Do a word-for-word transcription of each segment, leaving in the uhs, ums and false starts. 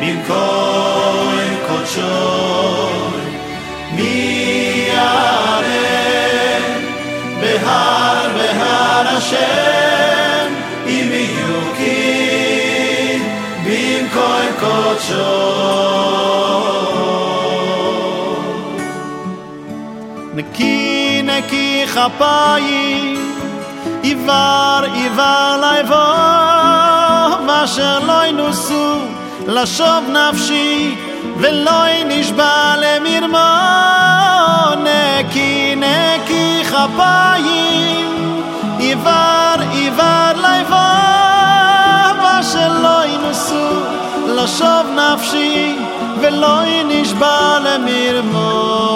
במקום קודשוי מי יעלה בהר בהר השם אם יהיו כי במקום קודשוי נקי נקי כפיים עיוור עיוור לבוא ואשר לא ינוסו לשוב נפשי ולא נשבע למרמו נקי נקי כפיים עיוור עיוור לבוא ואשר לא ינוסו לשוב נפשי ולא נשבע למרמו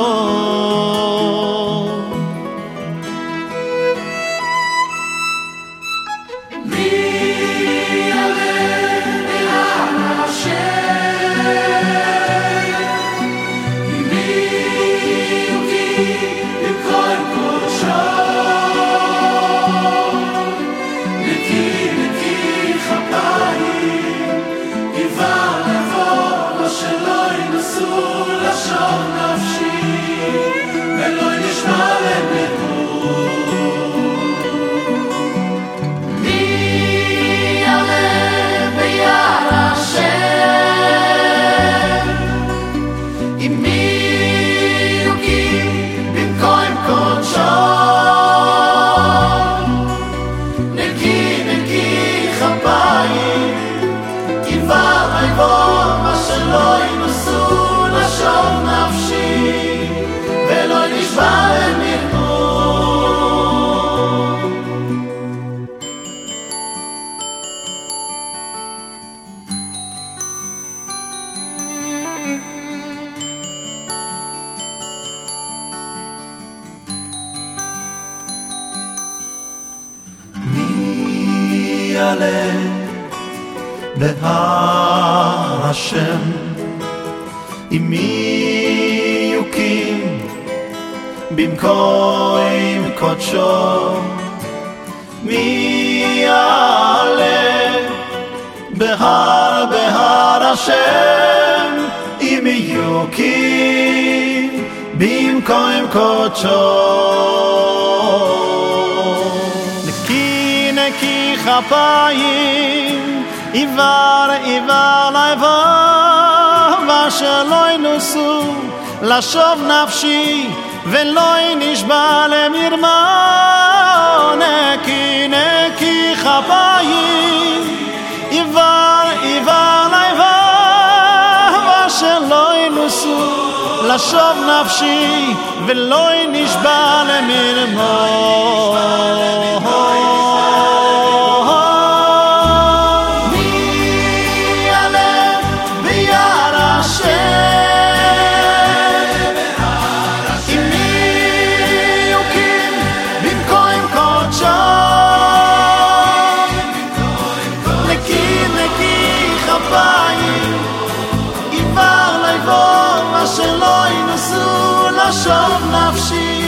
יעלה בהר השם עם מי יקים במקום קודשו מי יעלה בהר בהר השם עם מי יקים במקום קודשו נקי כפיים עיוור עיוור לבוא ואשר לא ינוסו לשוב נפשי ולא נשבע למרמה נקי נקי כפיים עיוור עיוור לבוא ואשר לא ינוסו לשוב נפשי ולא נשבע למרמה שלא ינוסו לשוב נפשי